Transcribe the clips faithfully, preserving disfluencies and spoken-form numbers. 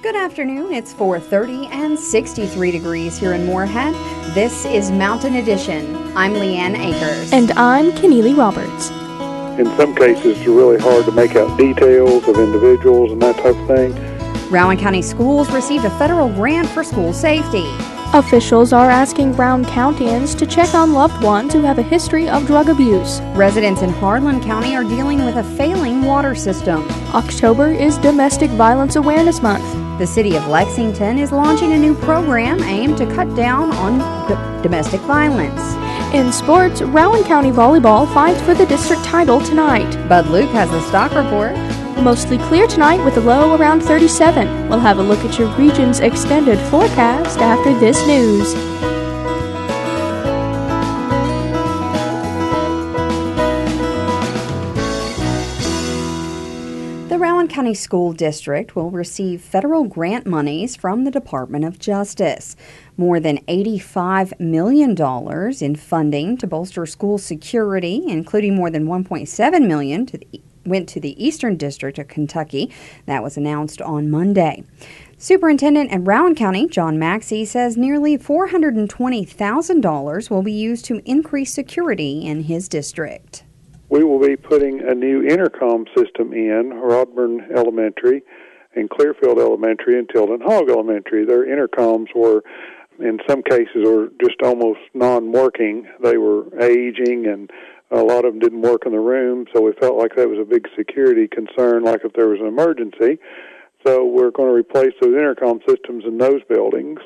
Good afternoon. It's four thirty and sixty-three degrees here in Moorhead. This is Mountain Edition. I'm Leanne Akers. And I'm Keneally Roberts. In some cases, it's really hard to make out details of individuals and that type of thing. Rowan County Schools received a federal grant for school safety. Officials are asking Brown Countyans to check on loved ones who have a history of drug abuse. Residents in Harlan County are dealing with a failing water system. October is Domestic Violence Awareness Month. The city of Lexington is launching a new program aimed to cut down on d- domestic violence. In sports, Rowan County Volleyball fights for the district title tonight. Bud Luke has the stock report. Mostly clear tonight with a low around thirty-seven. We'll have a look at your region's extended forecast after this news. The Rowan County School District will receive federal grant monies from the Department of Justice. More than eighty-five million dollars in funding to bolster school security, including more than one point seven million dollars to the went to the Eastern District of Kentucky. That was announced on Monday. Superintendent at Rowan County, John Maxey, says nearly four hundred twenty thousand dollars will be used to increase security in his district. We will be putting a new intercom system in Rodburn Elementary and Clearfield Elementary and Tilden Hogg Elementary. Their intercoms were, in some cases, were just almost non-working. They were aging, and a lot of them didn't work in the room, so we felt like that was a big security concern, like if there was an emergency. So we're going to replace those intercom systems in those buildings.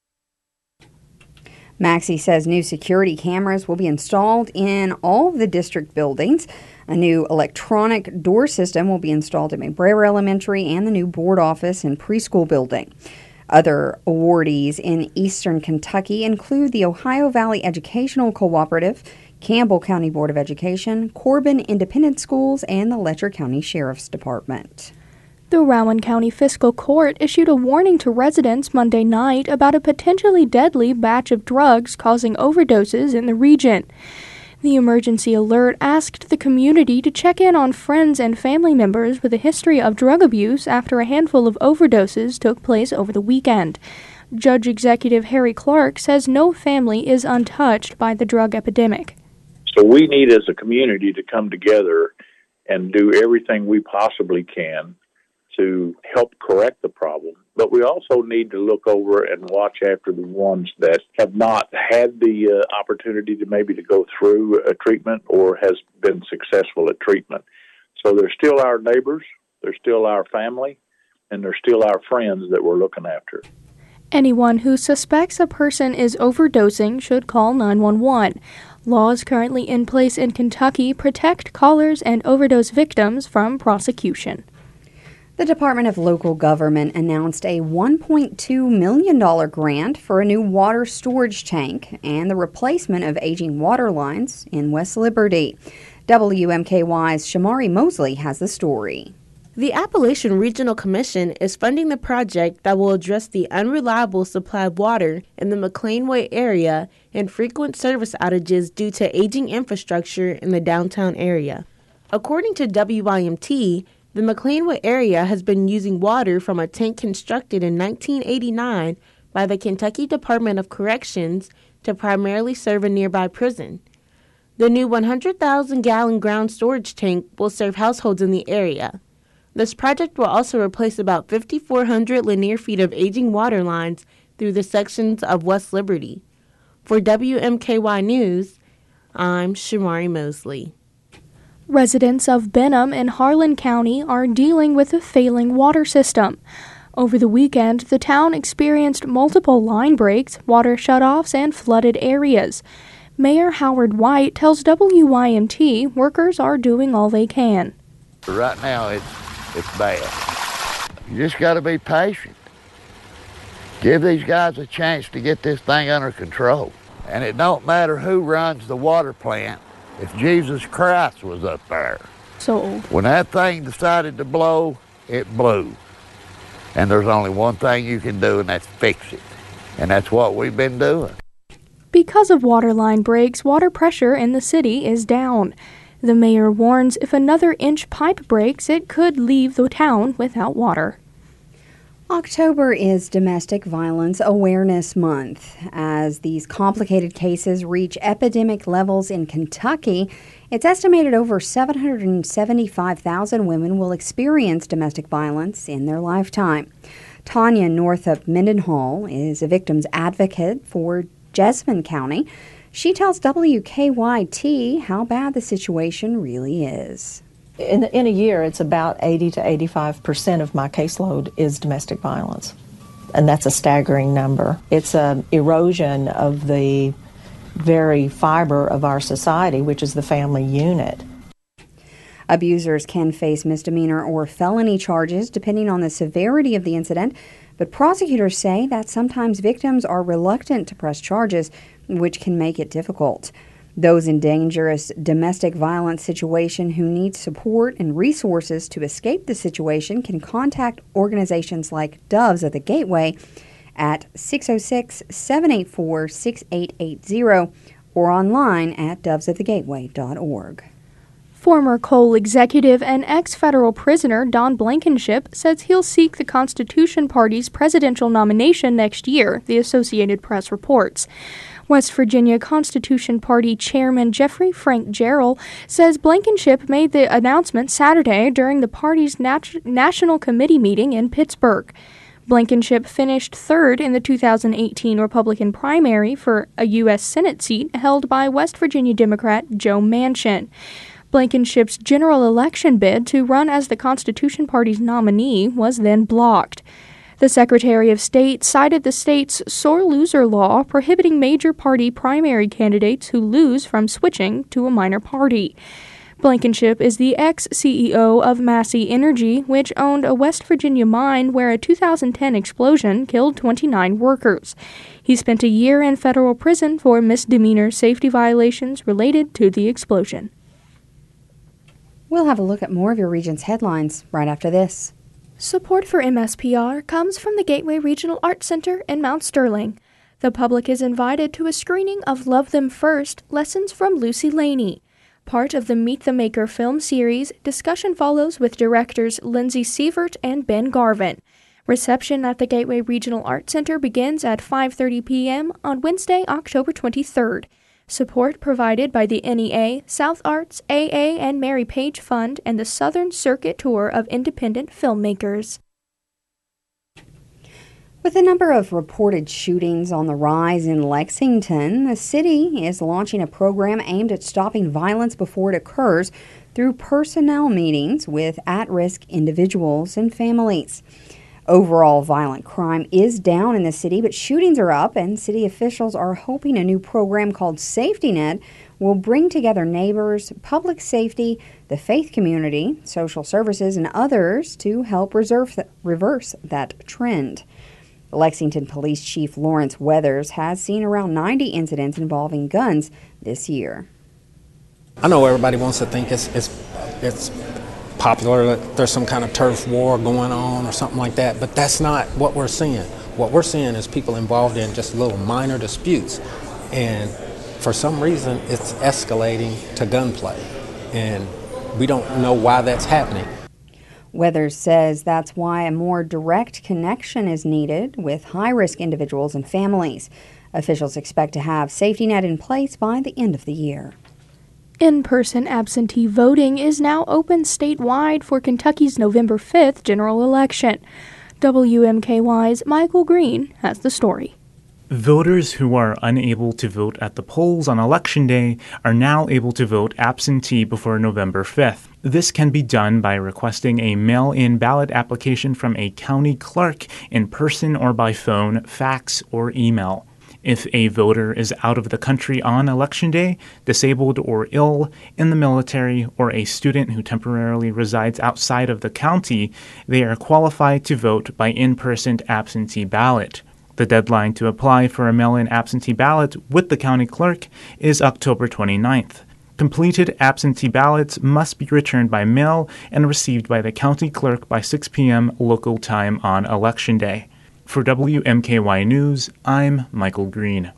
Maxey says new security cameras will be installed in all of the district buildings. A new electronic door system will be installed at McBrayer Elementary and the new board office and preschool building. Other awardees in eastern Kentucky include the Ohio Valley Educational Cooperative, Campbell County Board of Education, Corbin Independent Schools, and the Letcher County Sheriff's Department. The Rowan County Fiscal Court issued a warning to residents Monday night about a potentially deadly batch of drugs causing overdoses in the region. The emergency alert asked the community to check in on friends and family members with a history of drug abuse after a handful of overdoses took place over the weekend. Judge Executive Harry Clark says no family is untouched by the drug epidemic. So we need as a community to come together and do everything we possibly can to help correct the problem. But we also need to look over and watch after the ones that have not had the uh, opportunity to maybe to go through a treatment or has been successful at treatment. So they're still our neighbors, they're still our family, and they're still our friends that we're looking after. Anyone who suspects a person is overdosing should call nine one one. Laws currently in place in Kentucky protect callers and overdose victims from prosecution. The Department of Local Government announced a one point two million dollars grant for a new water storage tank and the replacement of aging water lines in West Liberty. W M K Y's Shamari Mosley has the story. The Appalachian Regional Commission is funding the project that will address the unreliable supply of water in the McLeanway area and frequent service outages due to aging infrastructure in the downtown area. According to W I M T, the McLeanway area has been using water from a tank constructed in nineteen eighty-nine by the Kentucky Department of Corrections to primarily serve a nearby prison. The new one hundred thousand gallon ground storage tank will serve households in the area. This project will also replace about five thousand four hundred linear feet of aging water lines through the sections of West Liberty. For W M K Y News, I'm Shamari Mosley. Residents of Benham in Harlan County are dealing with a failing water system. Over the weekend, the town experienced multiple line breaks, water shutoffs, and flooded areas. Mayor Howard White tells W I M T workers are doing all they can. Right now, it's, it's bad. You just got to be patient. Give these guys a chance to get this thing under control. And it don't matter who runs the water plant. If Jesus Christ was up there. So when that thing decided to blow, it blew. And there's only one thing you can do, and that's fix it. And that's what we've been doing. Because of water line breaks, water pressure in the city is down. The mayor warns if another inch pipe breaks, it could leave the town without water. October is Domestic Violence Awareness Month. As these complicated cases reach epidemic levels in Kentucky, it's estimated over seven hundred seventy-five thousand women will experience domestic violence in their lifetime. Tanya Northup Mendenhall is a victim's advocate for Jessamine County. She tells W K Y T how bad the situation really is. In, in a year, it's about eighty to eighty-five percent of my caseload is domestic violence. And that's a staggering number. It's an erosion of the very fiber of our society, which is the family unit. Abusers can face misdemeanor or felony charges depending on the severity of the incident, but prosecutors say that sometimes victims are reluctant to press charges, which can make it difficult. Those in dangerous domestic violence situation who need support and resources to escape the situation can contact organizations like Doves of the Gateway at six oh six, seven eight four, six eight eight zero or online at doves of the gateway dot org. Former Cole executive and ex-federal prisoner Don Blankenship says he'll seek the Constitution Party's presidential nomination next year, the Associated Press reports. West Virginia Constitution Party Chairman Jeffrey Frank Jarrell says Blankenship made the announcement Saturday during the party's nat- National Committee meeting in Pittsburgh. Blankenship finished third in the two thousand eighteen Republican primary for a U S Senate seat held by West Virginia Democrat Joe Manchin. Blankenship's general election bid to run as the Constitution Party's nominee was then blocked. The Secretary of State cited the state's sore loser law prohibiting major party primary candidates who lose from switching to a minor party. Blankenship is the ex-C E O of Massey Energy, which owned a West Virginia mine where a two thousand ten explosion killed twenty-nine workers. He spent a year in federal prison for misdemeanor safety violations related to the explosion. We'll have a look at more of your region's headlines right after this. Support for M S P R comes from the Gateway Regional Arts Center in Mount Sterling. The public is invited to a screening of Love Them First, Lessons from Lucy Laney. Part of the Meet the Maker film series, discussion follows with directors Lindsay Sievert and Ben Garvin. Reception at the Gateway Regional Arts Center begins at five thirty p.m. on Wednesday, October twenty-third. Support provided by the N E A, South Arts, A A, and Mary Page Fund, and the Southern Circuit Tour of Independent Filmmakers. With the number of reported shootings on the rise in Lexington, the city is launching a program aimed at stopping violence before it occurs through personnel meetings with at-risk individuals and families. Overall violent crime is down in the city, but shootings are up, and city officials are hoping a new program called Safety Net will bring together neighbors, public safety, the faith community, social services, and others to help reserve th- reverse that trend. Lexington Police Chief Lawrence Weathers has seen around ninety incidents involving guns this year. I know everybody wants to think it's it's it's popular, that there's some kind of turf war going on or something like that, but that's not what we're seeing. What we're seeing is people involved in just little minor disputes, and for some reason it's escalating to gunplay, and we don't know why that's happening. Weathers says that's why a more direct connection is needed with high-risk individuals and families. Officials expect to have Safety Net in place by the end of the year. In-person absentee voting is now open statewide for Kentucky's November fifth general election. W M K Y's Michael Green has the story. Voters who are unable to vote at the polls on Election Day are now able to vote absentee before November fifth. This can be done by requesting a mail-in ballot application from a county clerk in person or by phone, fax, or email. If a voter is out of the country on Election Day, disabled or ill, in the military, or a student who temporarily resides outside of the county, they are qualified to vote by in-person absentee ballot. The deadline to apply for a mail-in absentee ballot with the county clerk is October twenty-ninth. Completed absentee ballots must be returned by mail and received by the county clerk by six p.m. local time on Election Day. For W M K Y News, I'm Michael Green.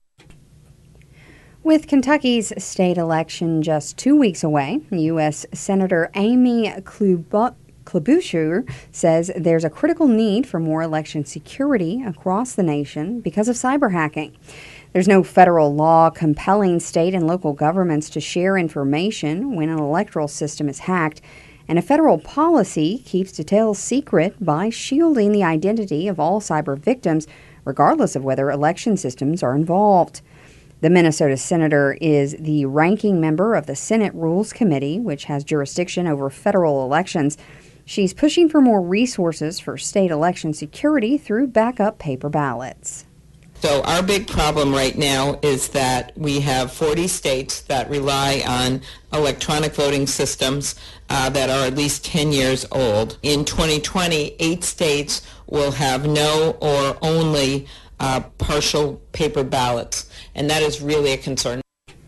With Kentucky's state election just two weeks away, U S Senator Amy Klobuchar Klobuchar says there's a critical need for more election security across the nation because of cyber hacking. There's no federal law compelling state and local governments to share information when an electoral system is hacked, and a federal policy keeps details secret by shielding the identity of all cyber victims, regardless of whether election systems are involved. The Minnesota senator is the ranking member of the Senate Rules Committee, which has jurisdiction over federal elections. She's pushing for more resources for state election security through backup paper ballots. So our big problem right now is that we have forty states that rely on electronic voting systems uh, that are at least ten years old. In twenty twenty, eight states will have no or only uh, partial paper ballots, and that is really a concern.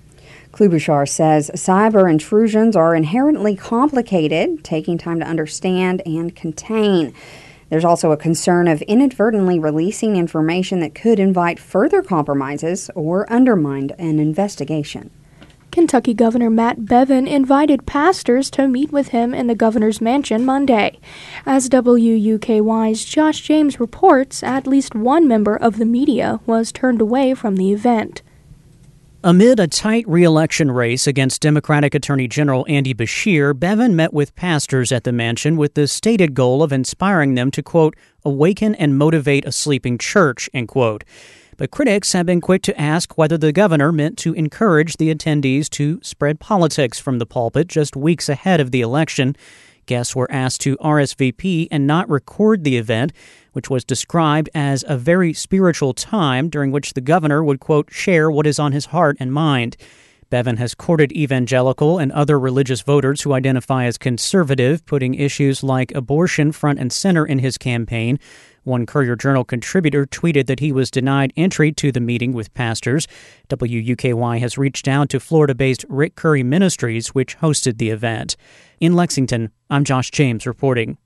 Klobuchar says cyber intrusions are inherently complicated, taking time to understand and contain. There's also a concern of inadvertently releasing information that could invite further compromises or undermine an investigation. Kentucky Governor Matt Bevin invited pastors to meet with him in the governor's mansion Monday. As W U K Y's Josh James reports, at least one member of the media was turned away from the event. Amid a tight re-election race against Democratic Attorney General Andy Beshear, Bevin met with pastors at the mansion with the stated goal of inspiring them to, quote, awaken and motivate a sleeping church, end quote. But critics have been quick to ask whether the governor meant to encourage the attendees to spread politics from the pulpit just weeks ahead of the election. Guests were asked to R S V P and not record the event, which was described as a very spiritual time during which the governor would, quote, share what is on his heart and mind. Bevin has courted evangelical and other religious voters who identify as conservative, putting issues like abortion front and center in his campaign. One Courier-Journal contributor tweeted that he was denied entry to the meeting with pastors. W U K Y has reached out to Florida-based Rick Curry Ministries, which hosted the event. In Lexington, I'm Josh James reporting.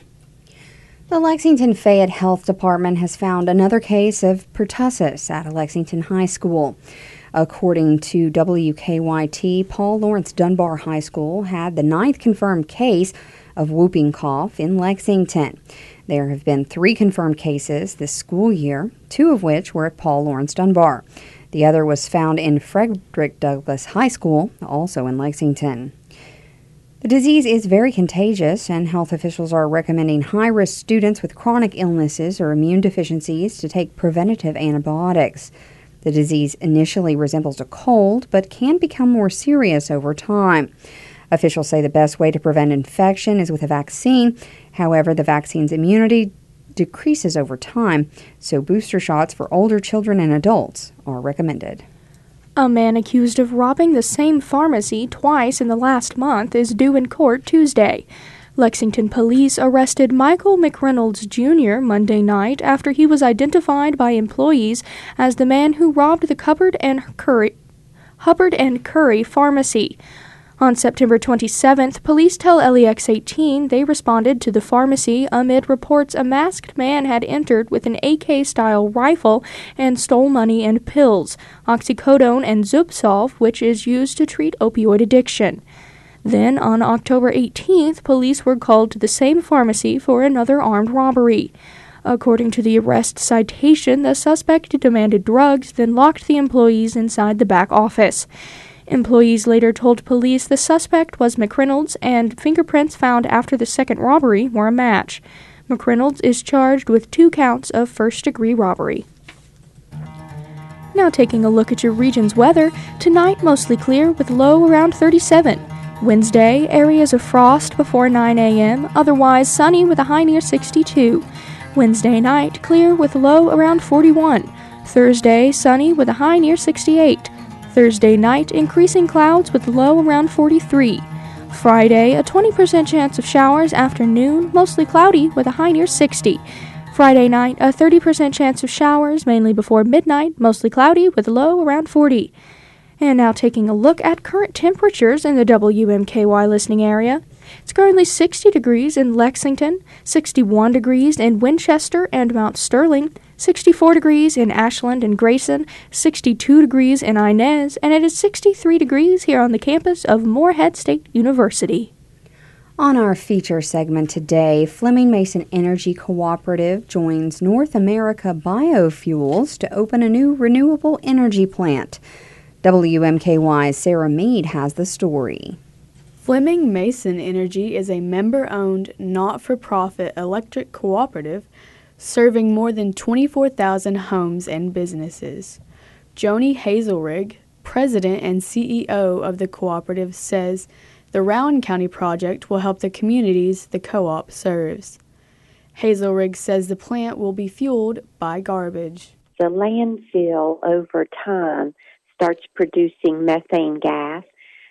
The Lexington Fayette Health Department has found another case of pertussis at a Lexington high school. According to W K Y T, Paul Laurence Dunbar High School had the ninth confirmed case of whooping cough in Lexington. There have been three confirmed cases this school year, two of which were at Paul Laurence Dunbar. The other was found in Frederick Douglass High School, also in Lexington. The disease is very contagious, and health officials are recommending high-risk students with chronic illnesses or immune deficiencies to take preventative antibiotics. The disease initially resembles a cold, but can become more serious over time. Officials say the best way to prevent infection is with a vaccine. However, the vaccine's immunity decreases over time, so booster shots for older children and adults are recommended. A man accused of robbing the same pharmacy twice in the last month is due in court Tuesday. Lexington police arrested Michael McReynolds Junior Monday night after he was identified by employees as the man who robbed the Hubbard and Curry, Hubbard and Curry pharmacy. On September twenty-seventh, police tell L E X eighteen they responded to the pharmacy amid reports a masked man had entered with an A K-style rifle and stole money and pills, oxycodone and Zubsolv, which is used to treat opioid addiction. Then, on October eighteenth, police were called to the same pharmacy for another armed robbery. According to the arrest citation, the suspect demanded drugs, then locked the employees inside the back office. Employees later told police the suspect was McReynolds, and fingerprints found after the second robbery were a match. McReynolds is charged with two counts of first-degree robbery. Now taking a look at your region's weather, tonight mostly clear with low around thirty-seven. Wednesday, areas of frost before nine a.m., otherwise sunny with a high near sixty-two. Wednesday night, clear with low around forty-one. Thursday, sunny with a high near sixty-eight. Thursday night, increasing clouds with low around forty-three. Friday, a twenty percent chance of showers after noon, mostly cloudy with a high near sixty. Friday night, a thirty percent chance of showers, mainly before midnight, mostly cloudy with low around forty. And now taking a look at current temperatures in the W M K Y listening area. It's currently sixty degrees in Lexington, sixty-one degrees in Winchester and Mount Sterling, sixty-four degrees in Ashland and Grayson, sixty-two degrees in Inez, and it is sixty-three degrees here on the campus of Morehead State University. On our feature segment today, Fleming Mason Energy Cooperative joins North America Biofuels to open a new renewable energy plant. W M K Y's Sarah Mead has the story. Fleming Mason Energy is a member-owned, not-for-profit electric cooperative serving more than twenty-four thousand homes and businesses. Joni Hazelrig, president and C E O of the cooperative, says the Rowan County project will help the communities the co-op serves. Hazelrig says the plant will be fueled by garbage. The landfill over time starts producing methane gas.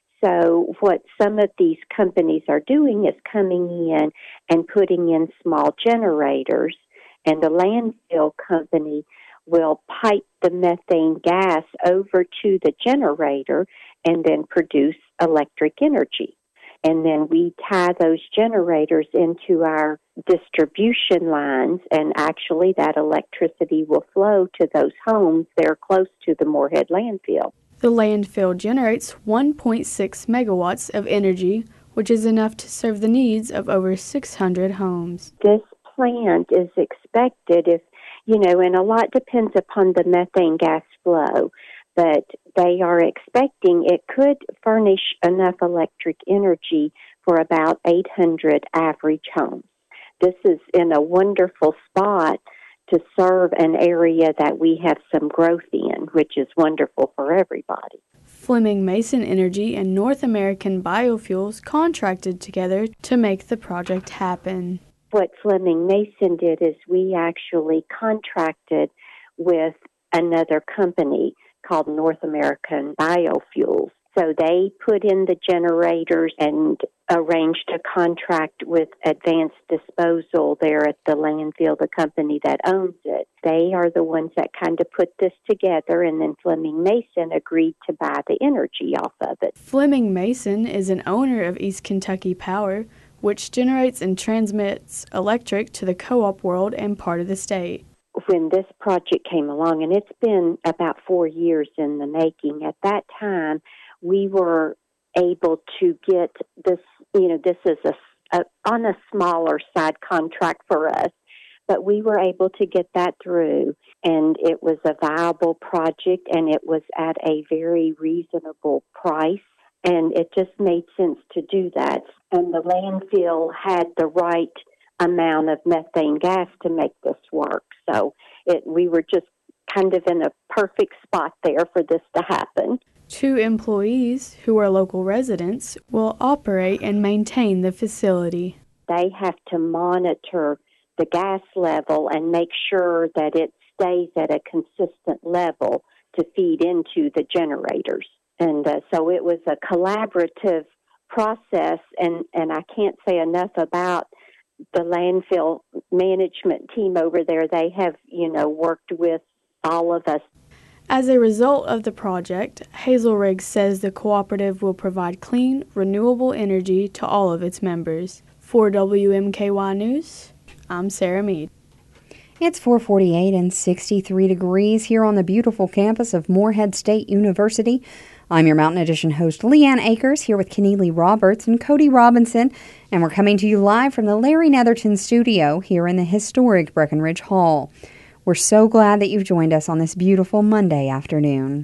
So what some of these companies are doing is coming in and putting in small generators, and the landfill company will pipe the methane gas over to the generator and then produce electric energy. And then we tie those generators into our distribution lines, and actually that electricity will flow to those homes that are close to the Moorhead landfill. The landfill generates one point six megawatts of energy, which is enough to serve the needs of over six hundred homes. This plant is expected, if you know, and a lot depends upon the methane gas flow, but they are expecting it could furnish enough electric energy for about eight hundred average homes. This is in a wonderful spot to serve an area that we have some growth in, which is wonderful for everybody. Fleming Mason Energy and North American Biofuels contracted together to make the project happen. What Fleming Mason did is we actually contracted with another company called North American Biofuels. So they put in the generators and arranged a contract with Advanced Disposal there at the landfill, the company that owns it. They are the ones that kind of put this together, and then Fleming Mason agreed to buy the energy off of it. Fleming Mason is an owner of East Kentucky Power, which generates and transmits electric to the co-op world and part of the state. When this project came along, and it's been about four years in the making, at that time we were able to get this, you know, this is a, a on a smaller side contract for us, but we were able to get that through, and it was a viable project, and it was at a very reasonable price. And it just made sense to do that. And the landfill had the right amount of methane gas to make this work. So it, we were just kind of in a perfect spot there for this to happen. Two employees, who are local residents, will operate and maintain the facility. They have to monitor the gas level and make sure that it stays at a consistent level to feed into the generators. And uh, so it was a collaborative process, and, and I can't say enough about the landfill management team over there. They have, you know, worked with all of us. As a result of the project, Hazelrig says the cooperative will provide clean, renewable energy to all of its members. For W M K Y News, I'm Sarah Mead. It's four forty-eight and sixty-three degrees here on the beautiful campus of Moorhead State University. I'm your Mountain Edition host, Leanne Akers, here with Keneally Roberts and Cody Robinson, and we're coming to you live from the Larry Netherton studio here in the historic Breckenridge Hall. We're so glad that you've joined us on this beautiful Monday afternoon.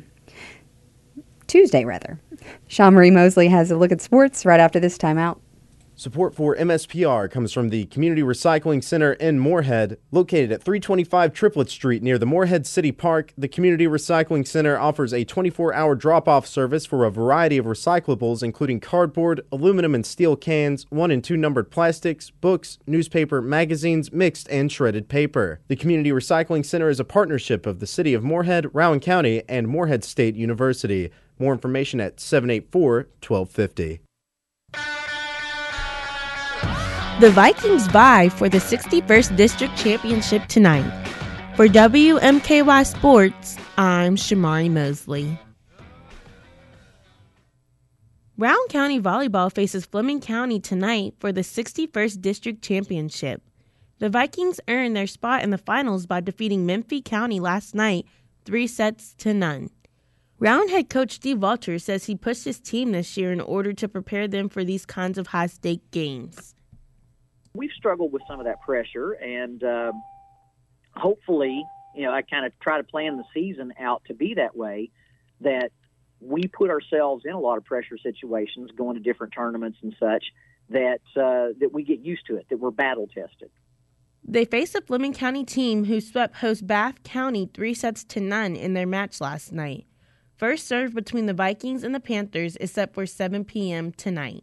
Tuesday, rather. Sean Marie Mosley has a look at sports right after this timeout. Support for M S P R comes from the Community Recycling Center in Moorhead. Located at three twenty-five Triplet Street near the Moorhead City Park, the Community Recycling Center offers a twenty-four hour drop-off service for a variety of recyclables, including cardboard, aluminum and steel cans, one and two numbered plastics, books, newspaper, magazines, mixed and shredded paper. The Community Recycling Center is a partnership of the City of Moorhead, Rowan County, and Moorhead State University. More information at seven eight four, one two five zero. The Vikings vie for the sixty-first District Championship tonight. For W M K Y Sports, I'm Shamari Mosley. Rowan County Volleyball faces Fleming County tonight for the sixty-first District Championship. The Vikings earned their spot in the finals by defeating Memphis County last night, three sets to none. Round head coach Steve Walters says he pushed his team this year in order to prepare them for these kinds of high-stake games. We've struggled with some of that pressure, and uh, hopefully, you know, I kind of try to plan the season out to be that way, that we put ourselves in a lot of pressure situations, going to different tournaments and such, that uh, that we get used to it, that we're battle-tested. They face a Fleming County team who swept host Bath County three sets to none in their match last night. First serve between the Vikings and the Panthers is set for seven p.m. tonight.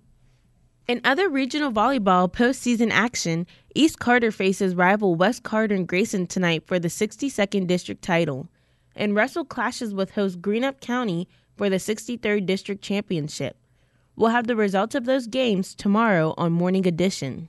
In other regional volleyball postseason action, East Carter faces rival West Carter and Grayson tonight for the sixty-second district title, and Russell clashes with host Greenup County for the sixty-third district championship. We'll have the results of those games tomorrow on Morning Edition.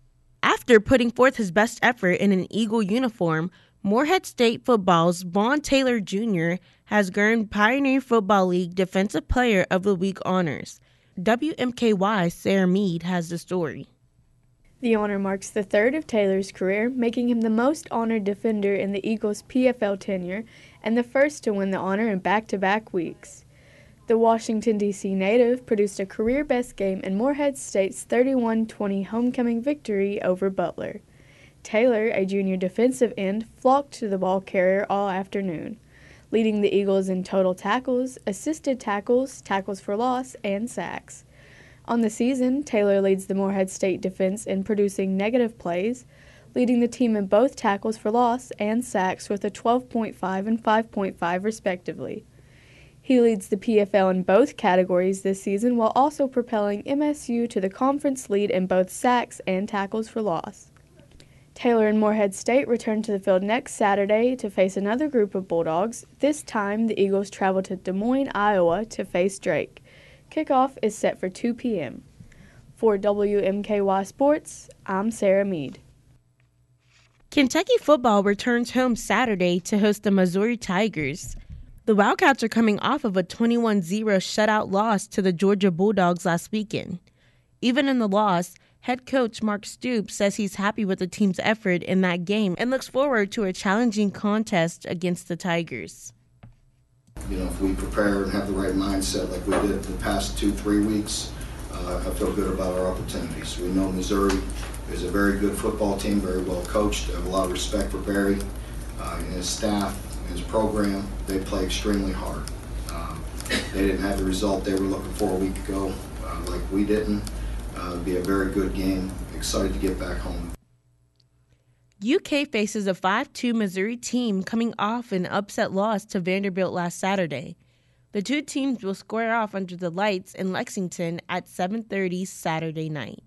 After putting forth his best effort in an Eagle uniform, Morehead State football's Vaughn Taylor Junior has earned Pioneer Football League Defensive Player of the Week honors. W M K Y's Sarah Mead has the story. The honor marks the third of Taylor's career, making him the most honored defender in the Eagles' P F L tenure and the first to win the honor in back-to-back weeks. The Washington, D C native produced a career-best game in Morehead State's thirty-one twenty homecoming victory over Butler. Taylor, a junior defensive end, flocked to the ball carrier all afternoon, leading the Eagles in total tackles, assisted tackles, tackles for loss, and sacks. On the season, Taylor leads the Morehead State defense in producing negative plays, leading the team in both tackles for loss and sacks with a twelve point five and five point five respectively. He leads the P F L in both categories this season while also propelling M S U to the conference lead in both sacks and tackles for loss. Taylor and Morehead State return to the field next Saturday to face another group of Bulldogs. This time, the Eagles travel to Des Moines, Iowa to face Drake. Kickoff is set for two p.m. For W M K Y Sports, I'm Sarah Mead. Kentucky football returns home Saturday to host the Missouri Tigers. The Wildcats are coming off of a twenty-one zero shutout loss to the Georgia Bulldogs last weekend. Even in the loss, head coach Mark Stoops says he's happy with the team's effort in that game and looks forward to a challenging contest against the Tigers. You know, if we prepare and have the right mindset like we did the past two, three weeks, uh, I feel good about our opportunities. We know Missouri is a very good football team, very well coached. I have a lot of respect for Barry uh, and his staff and his program. They play extremely hard. Um, they didn't have the result they were looking for a week ago, uh, like we didn't. Uh, it'll be a very good game. Excited to get back home. U K faces a five two Missouri team coming off an upset loss to Vanderbilt last Saturday. The two teams will square off under the lights in Lexington at seven thirty Saturday night.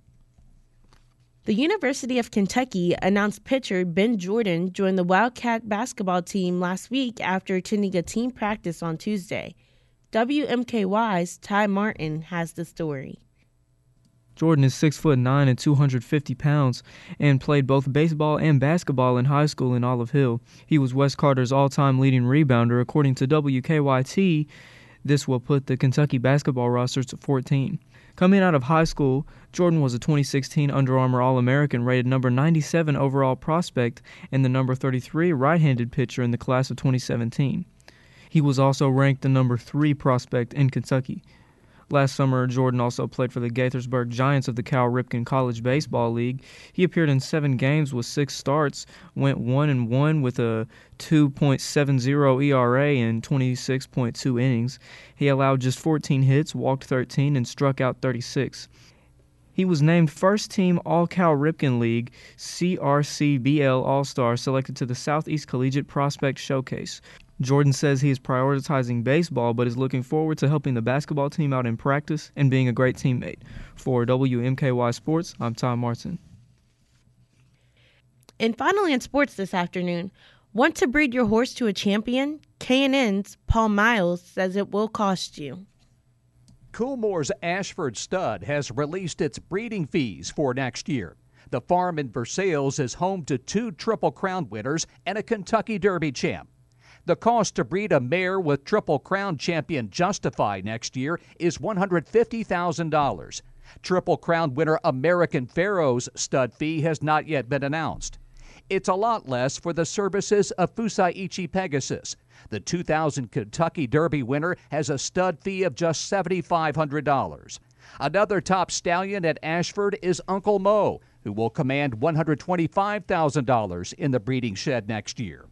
The University of Kentucky announced pitcher Ben Jordan joined the Wildcat basketball team last week after attending a team practice on Tuesday. W M K Y's Ty Martin has the story. Jordan is six foot nine and two hundred fifty pounds and played both baseball and basketball in high school in Olive Hill. He was West Carter's all-time leading rebounder, according to W K Y T. This will put the Kentucky basketball roster to fourteen. Coming out of high school, Jordan was a twenty sixteen Under Armour All-American, rated number ninety-seven overall prospect and the number thirty-three right-handed pitcher in the class of twenty seventeen. He was also ranked the number three prospect in Kentucky. Last summer, Jordan also played for the Gaithersburg Giants of the Cal Ripken College Baseball League. He appeared in seven games with six starts, went one and one with a two point seven oh E R A in twenty-six point two innings. He allowed just fourteen hits, walked thirteen, and struck out thirty-six. He was named first-team All-Cal Ripken League C R C B L All-Star, selected to the Southeast Collegiate Prospect Showcase. Jordan says he is prioritizing baseball but is looking forward to helping the basketball team out in practice and being a great teammate. For W M K Y Sports, I'm Tom Martin. And finally in sports this afternoon, want to breed your horse to a champion? K and N's Paul Miles says it will cost you. Coolmore's Ashford Stud has released its breeding fees for next year. The farm in Versailles is home to two Triple Crown winners and a Kentucky Derby champ. The cost to breed a mare with Triple Crown champion Justify next year is one hundred fifty thousand dollars. Triple Crown winner American Pharaoh's stud fee has not yet been announced. It's a lot less for the services of Fusaiichi Pegasus. The two thousand Kentucky Derby winner has a stud fee of just seven thousand five hundred dollars. Another top stallion at Ashford is Uncle Mo, who will command one hundred twenty-five thousand dollars in the breeding shed next year.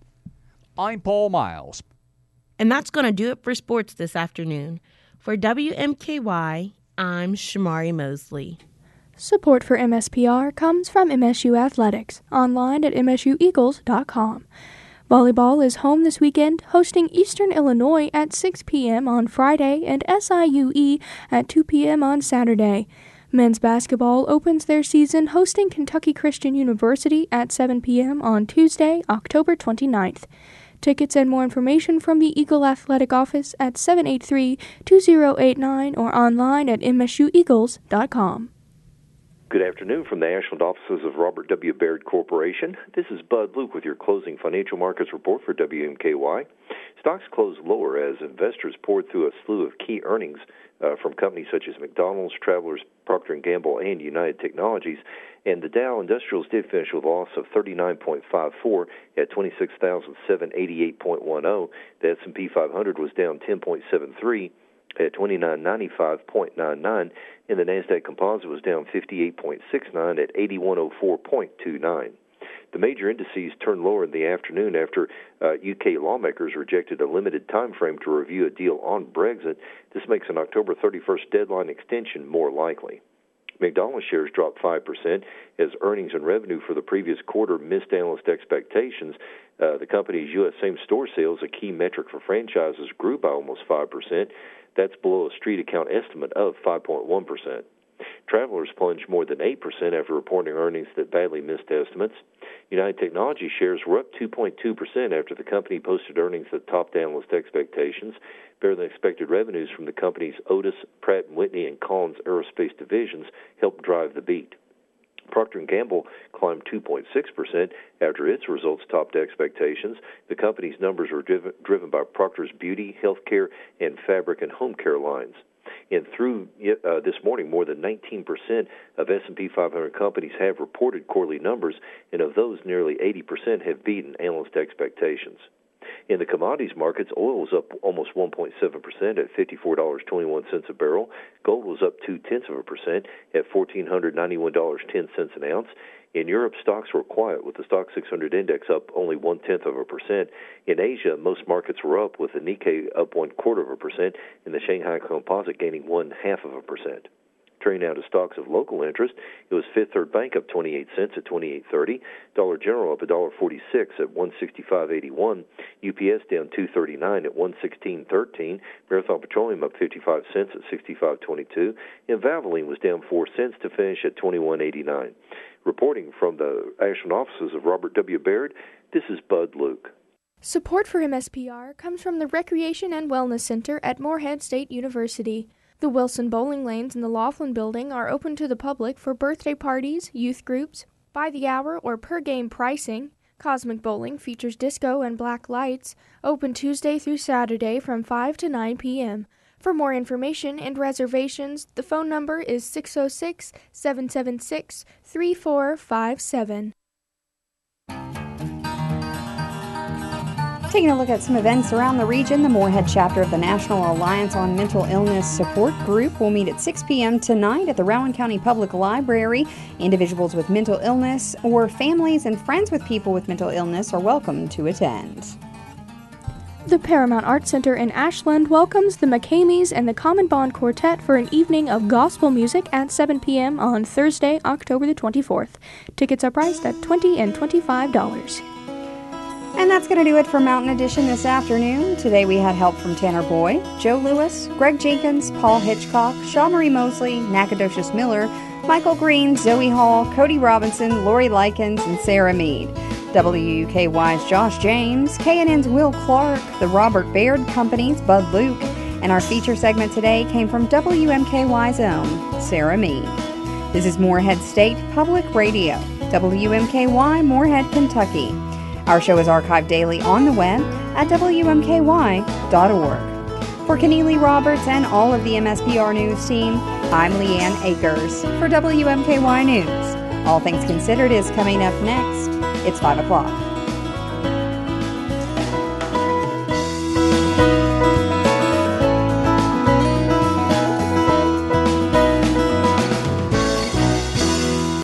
I'm Paul Miles. And that's going to do it for sports this afternoon. For W M K Y, I'm Shamari Mosley. Support for M S P R comes from M S U Athletics, online at m s u eagles dot com. Volleyball is home this weekend, hosting Eastern Illinois at six p.m. on Friday and S I U E at two p.m. on Saturday. Men's basketball opens their season hosting Kentucky Christian University at seven p.m. on Tuesday, October twenty-ninth. Tickets and more information from the Eagle Athletic Office at seven eight three, two zero eight nine or online at m s u eagles dot com. Good afternoon from the Ashland offices of Robert W. Baird Corporation. This is Bud Luke with your closing financial markets report for W M K Y. Stocks closed lower as investors poured through a slew of key earnings uh, from companies such as McDonald's, Travelers, Procter and Gamble, and United Technologies. And the Dow Industrials did finish with a loss of thirty-nine point five four at twenty-six thousand seven hundred eighty-eight point one zero. The S and P five hundred was down ten point seven three at twenty-nine ninety-five point nine nine, and the NASDAQ Composite was down fifty-eight point six nine at eighty-one oh four point two nine. The major indices turned lower in the afternoon after uh, U K lawmakers rejected a limited time frame to review a deal on Brexit. This makes an October thirty-first deadline extension more likely. McDonald's shares dropped five percent as earnings and revenue for the previous quarter missed analyst expectations. Uh, the company's U S same-store sales, a key metric for franchises, grew by almost five percent. That's below a street account estimate of five point one percent. Travelers plunged more than eight percent after reporting earnings that badly missed estimates. United Technology shares were up two point two percent after the company posted earnings that topped analyst expectations. Better than expected revenues from the company's Otis, Pratt and Whitney, and Collins Aerospace divisions helped drive the beat. Procter and Gamble climbed two point six percent after its results topped expectations. The company's numbers were driven, driven by Procter's beauty, healthcare, and fabric and home care lines. And through uh, this morning, more than nineteen percent of S and P five hundred companies have reported quarterly numbers, and of those, nearly eighty percent have beaten analyst expectations. In the commodities markets, oil was up almost one point seven percent at fifty-four dollars and twenty-one cents a barrel. Gold was up two-tenths of a percent at one thousand four hundred ninety-one dollars and ten cents an ounce. In Europe, stocks were quiet, with the Stock six hundred index up only one-tenth of a percent. In Asia, most markets were up, with the Nikkei up one-quarter of a percent and the Shanghai Composite gaining one-half of a percent. Turning now to stocks of local interest, it was Fifth Third Bank up twenty-eight cents at twenty-eight thirty. Dollar General up one dollar forty-six at one sixty-five eighty-one. U P S down two thirty-nine at one sixteen thirteen. Marathon Petroleum up fifty-five cents at sixty-five twenty-two. And Valvoline was down four cents to finish at twenty-one eighty-nine. Reporting from the Ashland offices of Robert W. Baird, this is Bud Luke. Support for M S P R comes from the Recreation and Wellness Center at Morehead State University. The Wilson Bowling Lanes in the Laughlin Building are open to the public for birthday parties, youth groups, by the hour or per game pricing. Cosmic Bowling features disco and black lights, open Tuesday through Saturday from five to nine p.m. For more information and reservations, the phone number is six oh six, seven seven six, three four five seven. Taking a look at some events around the region, the Morehead chapter of the National Alliance on Mental Illness Support Group will meet at six p.m. tonight at the Rowan County Public Library. Individuals with mental illness or families and friends with people with mental illness are welcome to attend. The Paramount Arts Center in Ashland welcomes the McCameys and the Common Bond Quartet for an evening of gospel music at seven p.m. on Thursday, October the twenty-fourth. Tickets are priced at twenty dollars and twenty-five dollars. And that's going to do it for Mountain Edition this afternoon. Today we had help from Tanner Boyd, Joe Lewis, Greg Jenkins, Paul Hitchcock, Shaw Marie Mosley, Nacogdoches Miller, Michael Green, Zoe Hall, Cody Robinson, Lori Likens, and Sarah Mead. W U K Y's Josh James, K N N's Will Clark, the Robert Baird Company's Bud Luke, and our feature segment today came from W M K Y's own Sarah Mead. This is Morehead State Public Radio, W M K Y, Morehead, Kentucky. Our show is archived daily on the web at W M K Y dot org. For Keneally Roberts and all of the M S P R News team, I'm Leanne Akers for W M K Y News. All Things Considered is coming up next. It's five o'clock.